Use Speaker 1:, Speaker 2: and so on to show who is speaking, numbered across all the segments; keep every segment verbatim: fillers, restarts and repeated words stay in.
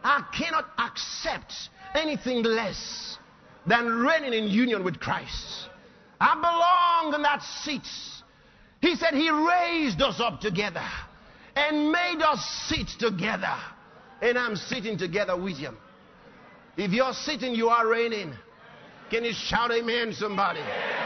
Speaker 1: I cannot accept anything less than reigning in union with Christ. I belong in that seat. He said he raised us up together and made us sit together. And I'm sitting together with him. If you're sitting, you are reigning. Can you shout amen, somebody?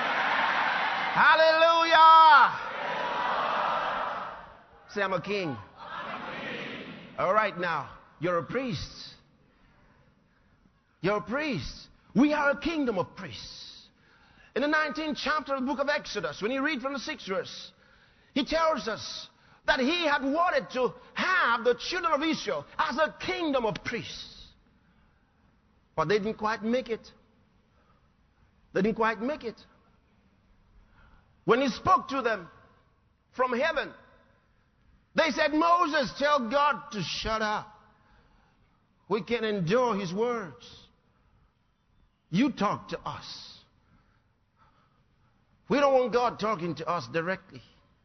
Speaker 1: Hallelujah. Say, I'm a king. All right, now, you're a priest. You're a priest. We are a kingdom of priests. In the nineteenth chapter of the book of Exodus, when you read from the sixth verse, he tells us that he had wanted to have the children of Israel as a kingdom of priests. But they didn't quite make it. They didn't quite make it. When he spoke to them from heaven, they said, Moses, tell God to shut up. We can endure his words. You talk to us. We don't want God talking to us directly.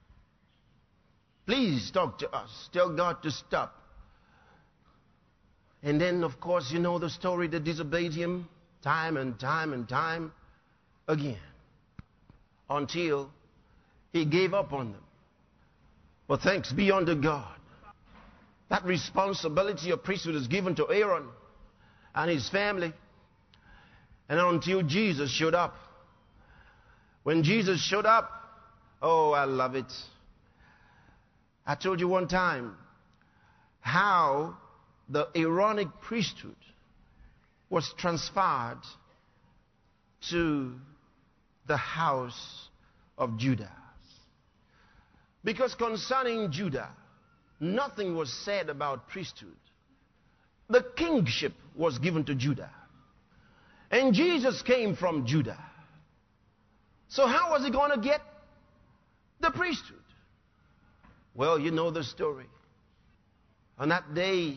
Speaker 1: Please talk to us. Tell God to stop. And then, of course, you know the story. They disobeyed him time and time and time again until he gave up on them. But thanks be unto God. That responsibility of priesthood is given to Aaron and his family. And until Jesus showed up. When Jesus showed up, oh, I love it. I told you one time how the Aaronic priesthood was transferred to the house of Judah. Because concerning Judah, nothing was said about priesthood. The kingship was given to Judah. And Jesus came from Judah. So how was he going to get the priesthood? Well, you know the story. On that day,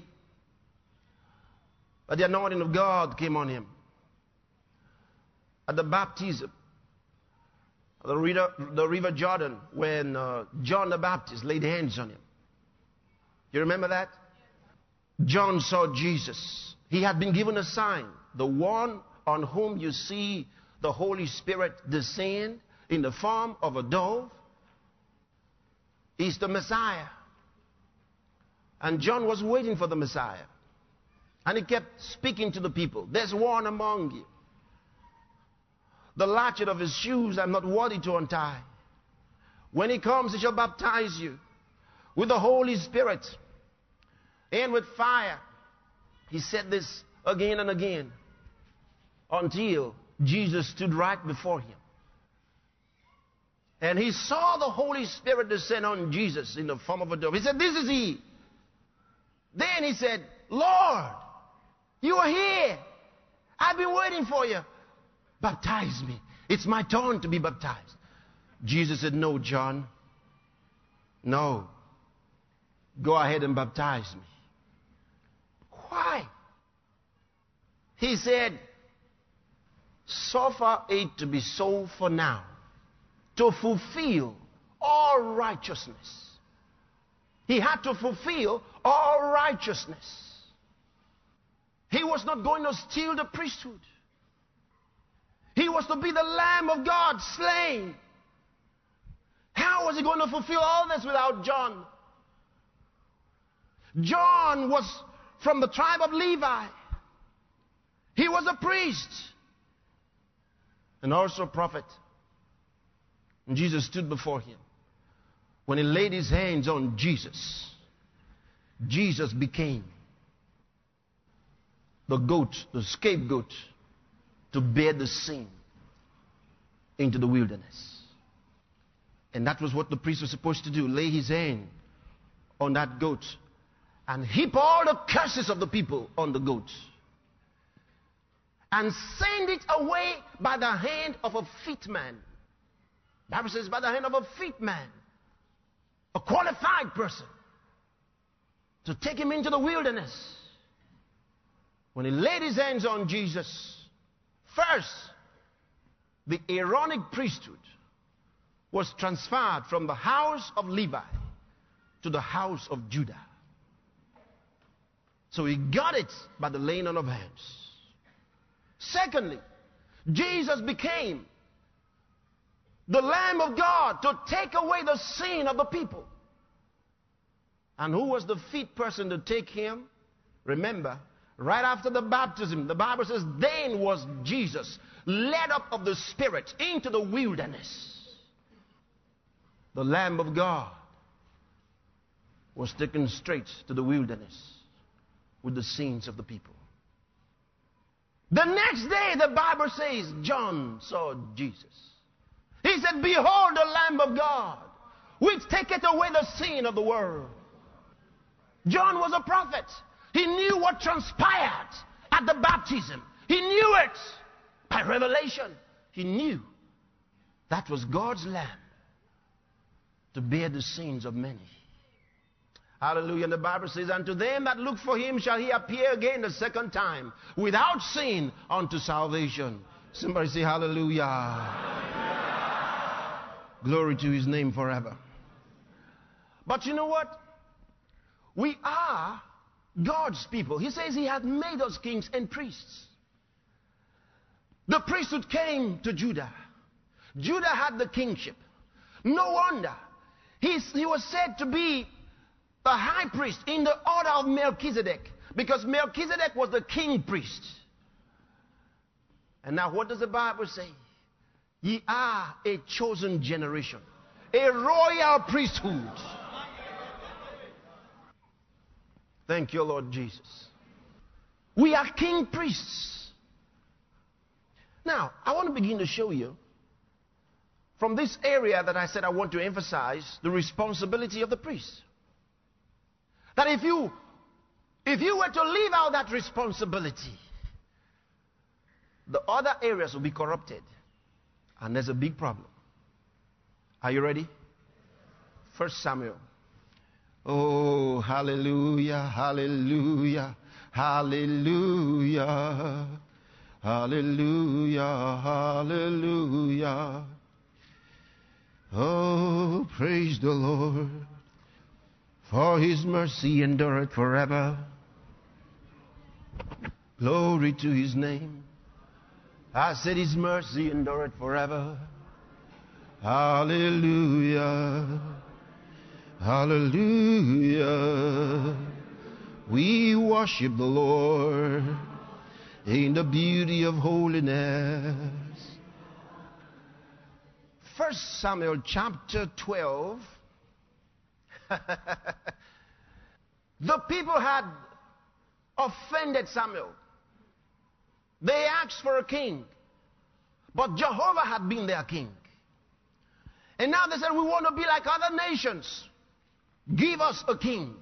Speaker 1: the anointing of God came on him. At the baptism, the river, the river Jordan, when uh, John the Baptist laid hands on him. You remember that? John saw Jesus. He had been given a sign. The one on whom you see the Holy Spirit descend in the form of a dove is the Messiah. And John was waiting for the Messiah. And he kept speaking to the people. There's one among you. The latchet of his shoes I'm not worthy to untie. When he comes, he shall baptize you with the Holy Spirit and with fire. He said this again and again until Jesus stood right before him. And he saw the Holy Spirit descend on Jesus in the form of a dove. He said, this is he. Then he said, Lord, you are here. I've been waiting for you. Baptize me. It's my turn to be baptized. Jesus said, no, John. No. Go ahead and baptize me. Why? He said, suffer it to be so for now, to fulfill all righteousness. He had to fulfill all righteousness. He was not going to steal the priesthood. He was to be the Lamb of God slain. How was he going to fulfill all this without John? John was from the tribe of Levi. He was a priest and also a prophet. And Jesus stood before him. When he laid his hands on Jesus, Jesus became the goat, the scapegoat, to bear the sin into the wilderness. And that was what the priest was supposed to do. Lay his hand on that goat and heap all the curses of the people on the goat. And send it away by the hand of a fit man. The Bible says by the hand of a fit man. A qualified person. To take him into the wilderness. When he laid his hands on Jesus, first, the Aaronic priesthood was transferred from the house of Levi to the house of Judah. So he got it by the laying on of hands. Secondly, Jesus became the Lamb of God to take away the sin of the people. And who was the fit person to take him? Remember, right after the baptism, the Bible says, then was Jesus led up of the Spirit into the wilderness. The Lamb of God was taken straight to the wilderness with the sins of the people. The next day, the Bible says, John saw Jesus. He said, behold the Lamb of God, which taketh away the sin of the world. John was a prophet. He knew what transpired at the baptism. He knew it by revelation. He knew that was God's Lamb to bear the sins of many. Hallelujah. And the Bible says, unto them that look for him shall he appear again the second time, without sin unto salvation. Somebody say hallelujah. Hallelujah. Glory to his name forever. But you know what? We are God's people. He says he had made us kings and priests. The priesthood came to Judah. Judah had the kingship. No wonder. He's, he was said to be the high priest in the order of Melchizedek, because Melchizedek was the king priest. And now what does the Bible say? Ye are a chosen generation, a royal priesthood. Thank you, Lord Jesus. We are king priests. Now, I want to begin to show you from this area that I said I want to emphasize the responsibility of the priest. That if you, if you were to leave out that responsibility, the other areas will be corrupted. And there's a big problem. Are you ready? First Samuel. Oh, hallelujah, hallelujah, hallelujah, hallelujah, hallelujah. Oh, praise the Lord. For his mercy endureth forever. Glory to his name. I said his mercy endureth forever. Hallelujah. Hallelujah. We worship the Lord in the beauty of holiness. First Samuel chapter twelve. The people had offended Samuel. They asked for a king, but Jehovah had been their king. And now they said, we want to be like other nations. Give us a king.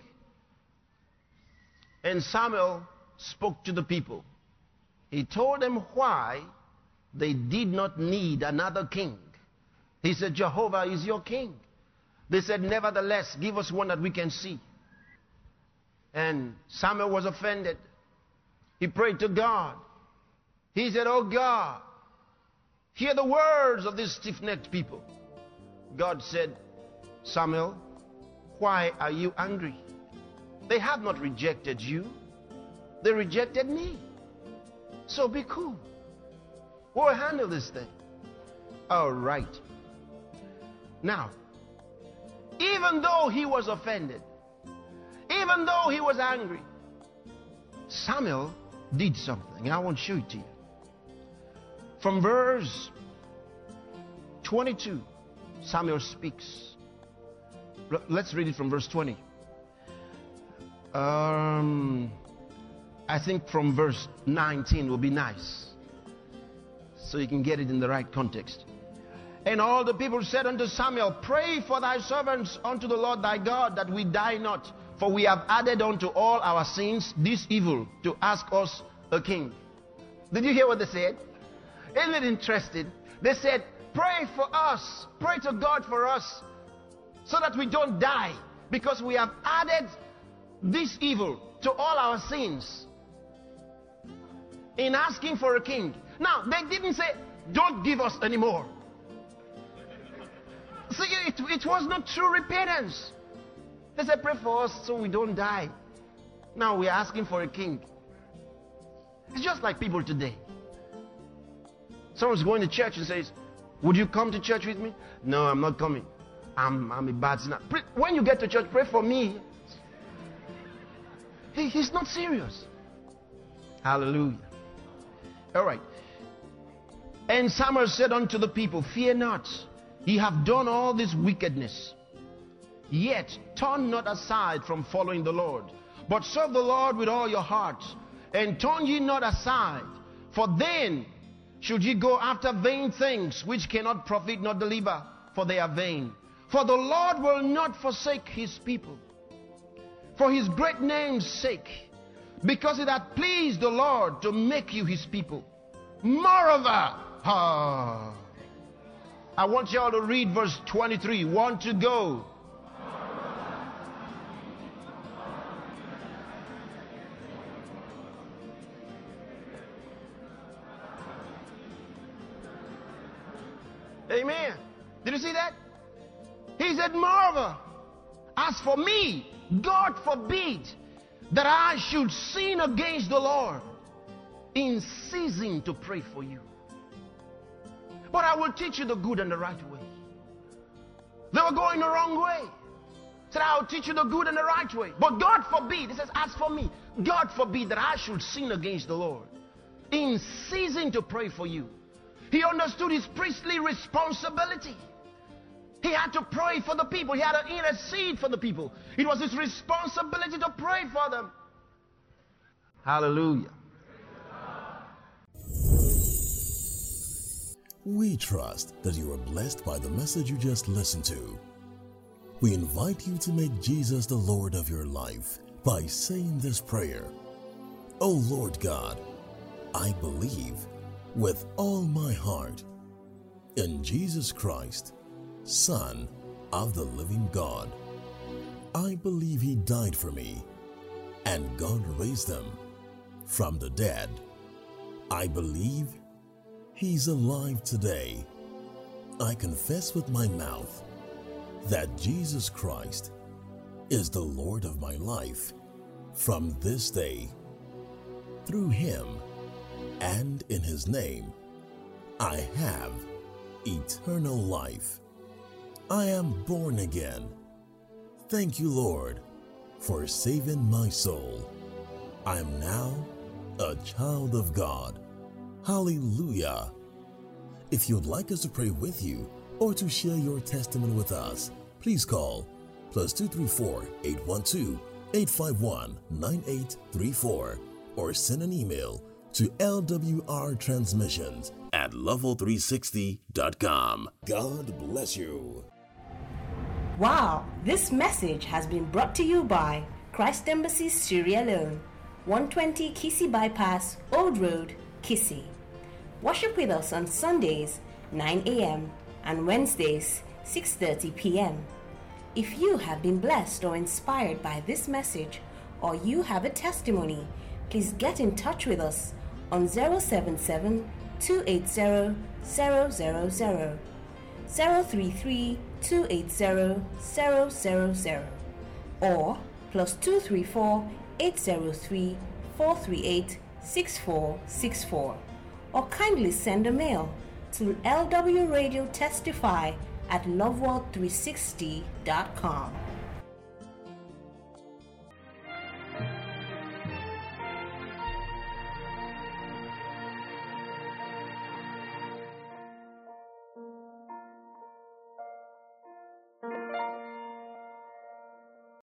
Speaker 1: And Samuel spoke to the people. He told them why they did not need another king. He said, Jehovah is your king. They said, nevertheless, give us one that we can see. And Samuel was offended. He prayed to God. He said, oh God, hear the words of these stiff-necked people. God said, Samuel, why are you angry? They have not rejected you. They rejected me. So be cool. We'll handle this thing. All right. Now, even though he was offended, even though he was angry, Samuel did something. I want to show it to you. From verse twenty-two, Samuel speaks. Let's read it from verse twenty. Um, I think from verse nineteen will be nice, so you can get it in the right context. And all the people said unto Samuel, pray for thy servants unto the Lord thy God, that we die not. For we have added unto all our sins this evil, to ask us a king. Did you hear what they said? Isn't it interesting? They said, pray for us. Pray to God for us, so that we don't die. Because we have added this evil to all our sins in asking for a king. Now, they didn't say, don't give us anymore. See, it, it was not true repentance. They said, pray for us so we don't die. Now we're asking for a king. It's just like people today. Someone's going to church and says, would you come to church with me? No, I'm not coming. I'm, I'm a bad sinner. When you get to church, pray for me. He, he's not serious. Hallelujah. All right. And Samuel said unto the people, fear not, ye have done all this wickedness. Yet turn not aside from following the Lord, but serve the Lord with all your heart, and turn ye not aside, for then should ye go after vain things which cannot profit nor deliver, for they are vain. For the Lord will not forsake his people, for his great name's sake, because it hath pleased the Lord to make you his people. Moreover, ah, I want y'all to read verse twenty-three. Want to go. Amen. Did you see that? He said, moreover, as for me, God forbid that I should sin against the Lord in ceasing to pray for you. But I will teach you the good and the right way. They were going the wrong way. He said, I will teach you the good and the right way. But God forbid, he says, as for me, God forbid that I should sin against the Lord in ceasing to pray for you. He understood his priestly responsibility. He had to pray for the people. He had to intercede for the people. It was his responsibility to pray for them. Hallelujah.
Speaker 2: We trust that you are blessed by the message you just listened to. We invite you to make Jesus the Lord of your life by saying this prayer. Oh Lord God, I believe with all my heart in Jesus Christ, Son of the living God. I believe he died for me and God raised him from the dead. I believe he's alive today. I confess with my mouth that Jesus Christ is the Lord of my life from this day. Through him and in his name, I have eternal life. I am born again. Thank you, Lord, for saving my soul. I am now a child of God. Hallelujah. If you'd like us to pray with you or to share your testimony with us, please call plus two three four, eight one two, eight five one, nine eight three four or send an email to L W R transmissions at level three sixty dot com. God bless you.
Speaker 3: Wow, this message has been brought to you by Christ Embassy Sierra Leone, one twenty Kissy Bypass, Old Road, Kissy. Worship with us on Sundays, nine a.m. and Wednesdays, six thirty p.m. If you have been blessed or inspired by this message, or you have a testimony, please get in touch with us on zero seven seven, two eight zero, zero zero zero, zero three three, two eight zero, zero zero zero, or plus two three four, eight zero three, four three eight, six four six four, or kindly send a mail to L W Radio Testify at love world three sixty dot com.